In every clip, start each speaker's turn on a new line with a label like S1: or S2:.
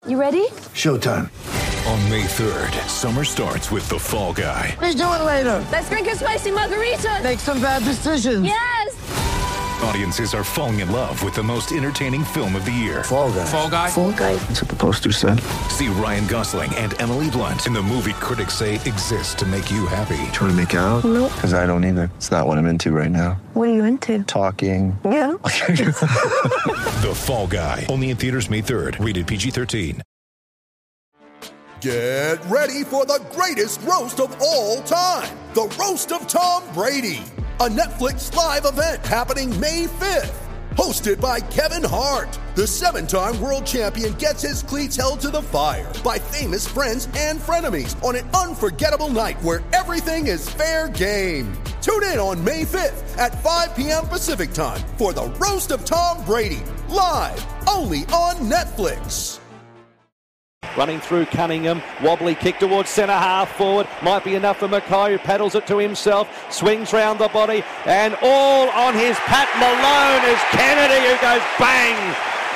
S1: You ready?
S2: Showtime.
S3: On May 3rd, summer starts with The Fall Guy.
S2: Let's do it later.
S1: Let's drink a spicy margarita.
S2: Make some bad decisions.
S1: Yes!
S3: Audiences are falling in love with the most entertaining film of the year.
S2: Fall Guy.
S4: Fall Guy?
S1: Fall Guy.
S2: That's what the poster said.
S3: See Ryan Gosling and Emily Blunt in the movie critics say exists to make you happy.
S2: Trying to make it out?
S1: Nope.
S2: Because I don't either. It's not what I'm into right now.
S1: What are you into?
S2: Talking.
S1: Yeah.
S3: The Fall Guy. Only in theaters May 3rd. Rated PG-13.
S5: Get ready for the greatest roast of all time. The Roast of Tom Brady. A Netflix live event happening May 5th. Hosted by Kevin Hart. The 7-time world champion gets his cleats held to the fire by famous friends and frenemies on an unforgettable night where everything is fair game. Tune in on May 5th at 5 p.m. Pacific time for the Roast of Tom Brady. Live only on Netflix.
S6: Running through Cunningham, wobbly kick towards centre half forward, might be enough for Mackay, who paddles it to himself, swings round the body, and all on his Pat Malone is Kennedy, who goes bang.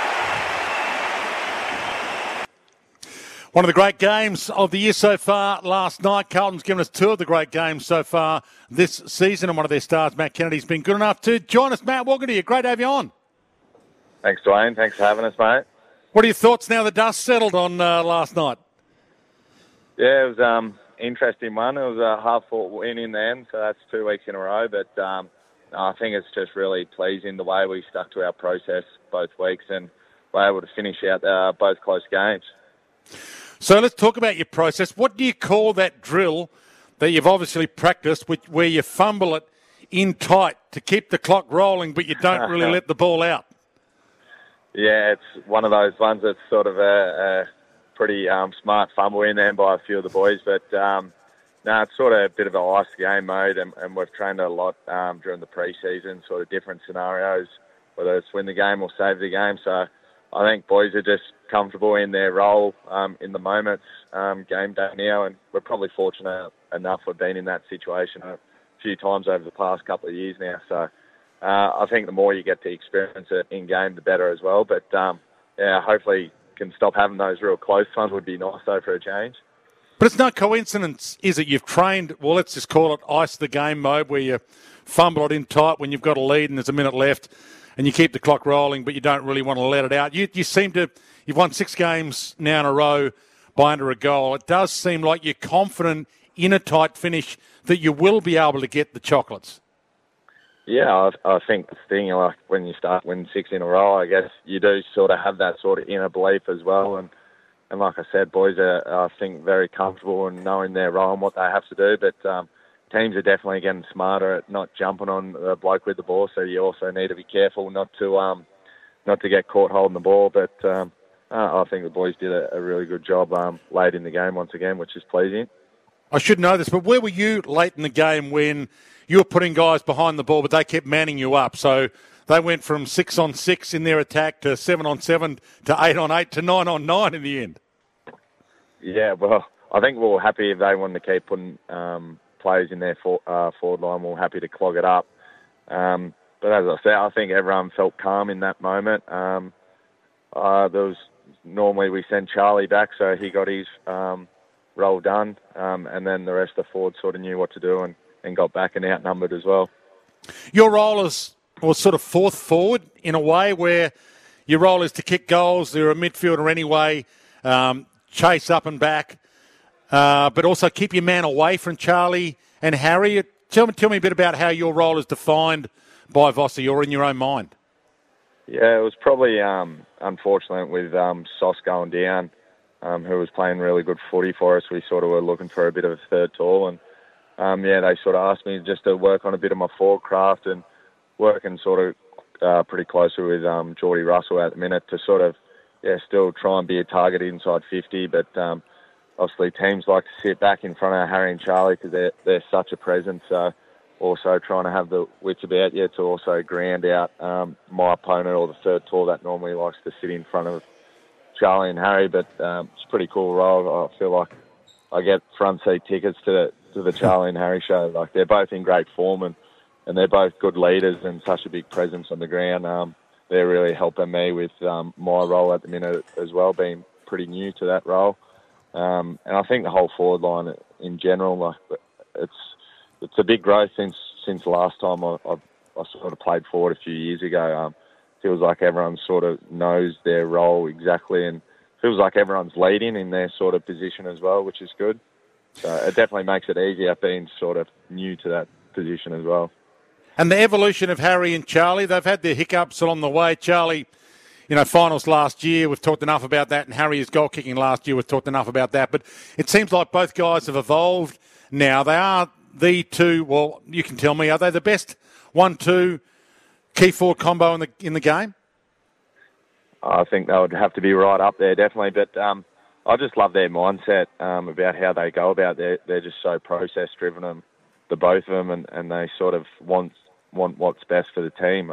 S7: One of the great games of the year so far last night. Carlton's given us two of the great games so far this season, and one of their stars, Matt Kennedy's been good enough to join us. Matt, welcome to you. Great to have you on.
S8: Thanks, Dwayne. Thanks for having us, mate.
S7: What are your thoughts now the dust settled on last night?
S8: Yeah, it was interesting one. It was a hard-fought win in the end, so that's 2 weeks in a row. But I think it's just really pleasing the way we stuck to our process both weeks and were able to finish out both close games.
S7: So let's talk about your process. What do you call that drill that you've obviously practiced where you fumble it in tight to keep the clock rolling but you don't really let the ball out?
S8: Yeah, it's one of those ones that's sort of a pretty smart fumble in there by a few of the boys. But, no, it's sort of a bit of an ice game mode, and we've trained a lot during the pre-season, sort of different scenarios, whether it's win the game or save the game. So I think boys are just comfortable in their role in the moments, game day now, and we're probably fortunate enough we've been in that situation a few times over the past couple of years now. So I think the more you get to experience it in game, the better as well. But yeah, hopefully can stop having those real close ones. Would be nice though for a change.
S7: But it's no coincidence, is it? You've trained, well, let's just call it ice the game mode, where you fumble it in tight when you've got a lead and there's a minute left, and you keep the clock rolling, but you don't really want to let it out. You seem to, you've won 6 games now in a row by under a goal. It does seem like you're confident in a tight finish that you will be able to get the chocolates.
S8: Yeah, I think the thing, like when you start winning 6 in a row, I guess you do sort of have that sort of inner belief as well. And like I said, boys are, I think, very comfortable in knowing their role and what they have to do. But teams are definitely getting smarter at not jumping on the bloke with the ball. So you also need to be careful not to get caught holding the ball. But I think the boys did a really good job late in the game once again, which is pleasing.
S7: I should know this, but where were you late in the game when you were putting guys behind the ball, but they kept manning you up? So they went from 6-on-6 in their attack to 7-on-7 to 8-on-8 to 9-on-9 in the end.
S8: Yeah, well, I think we were happy if they wanted to keep putting players in their forward line. We were happy to clog it up. But as I said, I think everyone felt calm in that moment. Normally we send Charlie back, so he got his role done, and then the rest of the forwards sort of knew what to do and got back and outnumbered as well.
S7: Your role was sort of fourth forward in a way, where your role is to kick goals. You're a midfielder anyway, chase up and back, but also keep your man away from Charlie and Harry. Tell me a bit about how your role is defined by Vossi, or in your own mind.
S8: Yeah, it was probably unfortunate with Sauce going down, who was playing really good footy for us. We sort of were looking for a bit of a third tall, and they sort of asked me just to work on a bit of my forward craft and working sort of pretty closely with Geordie Russell at the minute to sort of still try and be a target inside 50. But obviously teams like to sit back in front of Harry and Charlie because they're such a presence. So also trying to have the wits about you to also ground out my opponent or the third tall that normally likes to sit in front of Charlie and Harry. But it's a pretty cool role. I feel like I get front seat tickets to the Charlie and Harry show. Like, they're both in great form and they're both good leaders and such a big presence on the ground. They're really helping me with my role at the minute as well, being pretty new to that role. And I think the whole forward line in general, like, it's a big growth since the last time I sort of played forward a few years ago. Feels like everyone sort of knows their role exactly, and feels like everyone's leading in their sort of position as well, which is good. So it definitely makes it easier being sort of new to that position as well.
S7: And the evolution of Harry and Charlie, they've had their hiccups along the way. Charlie, finals last year, we've talked enough about that, and Harry's goal kicking last year, we've talked enough about that. But it seems like both guys have evolved now. They are the two, well, you can tell me, are they the best 1-2 key forward combo in the game?
S8: I think they would have to be right up there, definitely. But I just love their mindset about how they go about it. They're just so process-driven, the both of them, and they sort of want what's best for the team.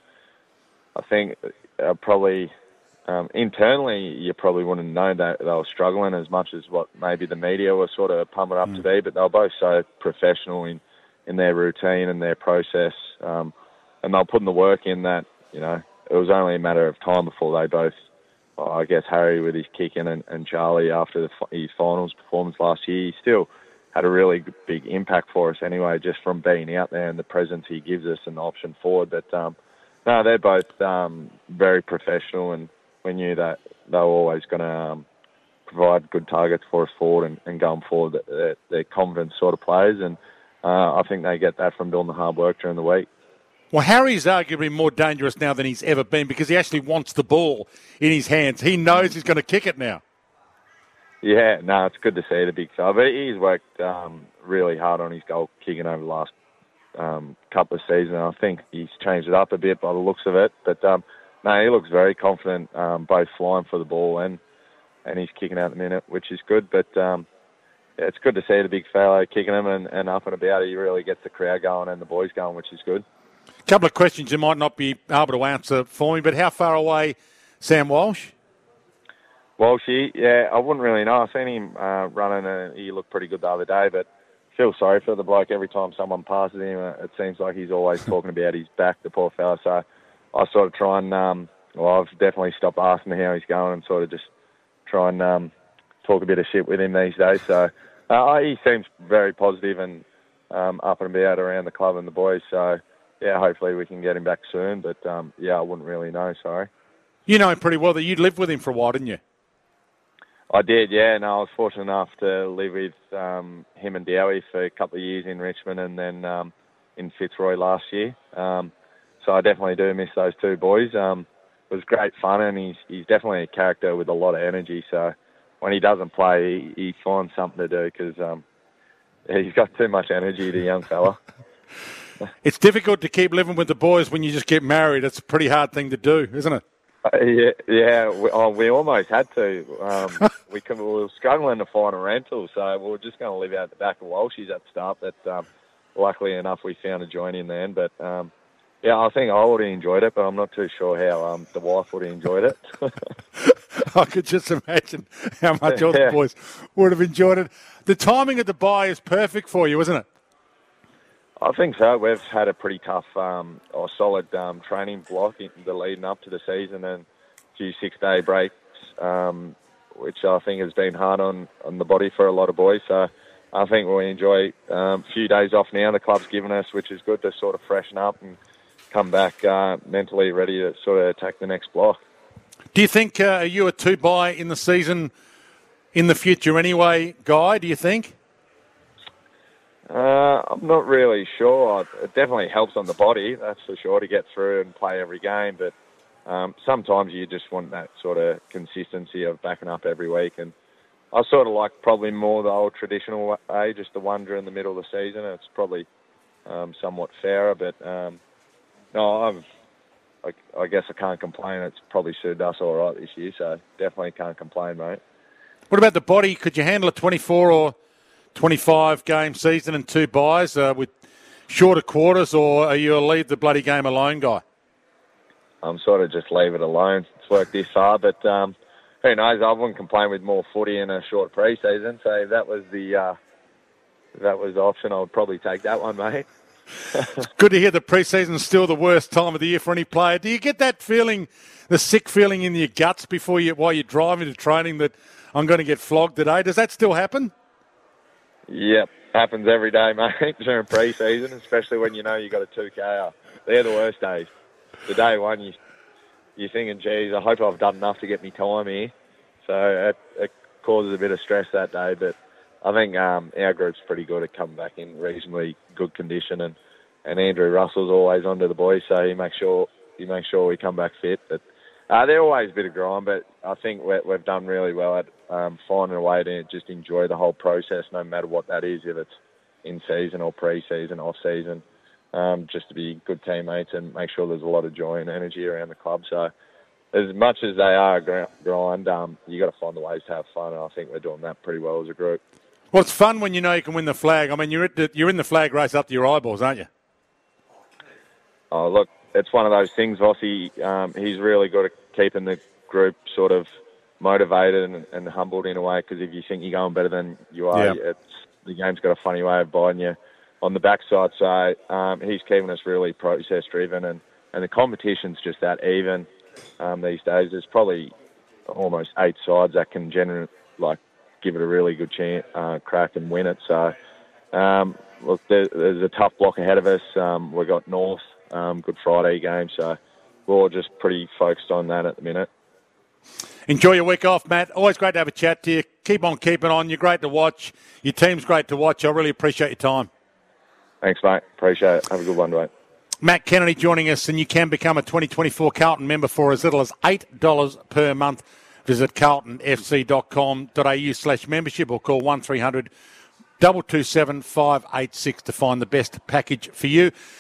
S8: I think probably internally you probably wouldn't know that they were struggling as much as what maybe the media were sort of pumping up to be, but they were both so professional in their routine and their process, and they were putting the work in that, it was only a matter of time before they both, I guess Harry with his kicking and Charlie after his finals performance last year, he still had a really big impact for us anyway, just from being out there and the presence he gives us and the option forward. But no, they're both very professional, and we knew that they were always going to provide good targets for us forward and going forward. They're confident sort of players, and I think they get that from doing the hard work during the week.
S7: Well, Harry's arguably more dangerous now than he's ever been because he actually wants the ball in his hands. He knows he's going to kick it now.
S8: Yeah, no, it's good to see the big fella. But he's worked really hard on his goal kicking over the last couple of seasons. I think he's changed it up a bit by the looks of it. But, no, he looks very confident, both flying for the ball and he's kicking out the minute, which is good. But yeah, it's good to see the big fella kicking him and up and about. He really gets the crowd going and the boys going, which is good.
S7: A couple of questions you might not be able to answer for me, but how far away Sam Walsh?
S8: Walshy, yeah, I wouldn't really know. I've seen him running and he looked pretty good the other day, but I feel sorry for the bloke. Every time someone passes him, it seems like he's always talking about his back, the poor fella. So I sort of try and, I've definitely stopped asking how he's going and sort of just try and talk a bit of shit with him these days. So he seems very positive and up and about around the club and the boys. So, yeah, hopefully we can get him back soon. But, yeah, I wouldn't really know, sorry.
S7: You know him pretty well, that you lived with him for a while, didn't you?
S8: I did, yeah. No, I was fortunate enough to live with him and Dowie for a couple of years in Richmond and then in Fitzroy last year. So I definitely do miss those two boys. It was great fun, and he's definitely a character with a lot of energy. So when he doesn't play, he finds something to do because he's got too much energy, the young fella.
S7: It's difficult to keep living with the boys when you just get married. It's a pretty hard thing to do, isn't it?
S8: Yeah. We almost had to. We were struggling to find a rental, so we were just going to live out the back of Walshy's at the start. But luckily enough, we found a joint in the end. But yeah, I think I would have enjoyed it, but I'm not too sure how the wife would have enjoyed it.
S7: I could just imagine how much all the boys would have enjoyed it. The timing of the buy is perfect for you, isn't it?
S8: I think so. We've had a pretty tough or solid training block in the leading up to the season and a few 6-day breaks, which I think has been hard on the body for a lot of boys. So I think we enjoy a few days off now the club's given us, which is good to sort of freshen up and come back mentally ready to sort of attack the next block.
S7: Do you think are you a 2-buy in the season in the future anyway, Guy, do you think?
S8: I'm not really sure. It definitely helps on the body, that's for sure, to get through and play every game. But sometimes you just want that sort of consistency of backing up every week. And I sort of like probably more the old traditional way, just the one during the middle of the season. It's probably somewhat fairer. But no, I guess I can't complain. It's probably suited us all right this year, so definitely can't complain, mate.
S7: What about the body? Could you handle a 24 or 25 game season and 2 buys with shorter quarters, or are you a leave the bloody game alone guy?
S8: I'm sort of just leave it alone. It's worked this far, but who knows? I wouldn't complain with more footy in a short pre-season. So if that was the option, I would probably take that one, mate.
S7: It's good to hear the pre-season's still the worst time of the year for any player. Do you get that feeling, the sick feeling in your guts while you're driving to training that I'm going to get flogged today? Does that still happen?
S8: Yep, happens every day, mate, during pre-season, especially when you know you got a 2K. They're the worst days. The day one, you're thinking, geez, I hope I've done enough to get me time here. So it causes a bit of stress that day, but I think our group's pretty good at coming back in reasonably good condition, and Andrew Russell's always onto the boys, so he makes sure we come back fit. But they're always a bit of grind, but I think we've done really well at finding a way to just enjoy the whole process, no matter what that is, if it's in season or pre-season, off-season, just to be good teammates and make sure there's a lot of joy and energy around the club. So as much as they are a grind, you got to find the ways to have fun, and I think we're doing that pretty well as a group.
S7: Well, it's fun when you know you can win the flag. I mean, you're in the flag race up to your eyeballs, aren't you?
S8: Oh, look, it's one of those things, Vossi. He's really good at keeping the group sort of motivated and humbled in a way, because if you think you're going better than you are, the game's got a funny way of biting you on the backside. So he's keeping us really process-driven, and the competition's just that even these days. There's probably almost 8 sides that can generate, give it a really good crack and win it. So, look, there's a tough block ahead of us. We've got North, Good Friday game, so we're all just pretty focused on that at the minute.
S7: Enjoy your week off, Matt. Always great to have a chat to you. Keep on keeping on. You're great to watch. Your team's great to watch. I really appreciate your time.
S8: Thanks, mate. Appreciate it. Have a good one, mate.
S7: Matt Kennedy joining us, and you can become a 2024 Carlton member for as little as $8 per month. Visit carltonfc.com.au/membership or call 1300 227 586 to find the best package for you.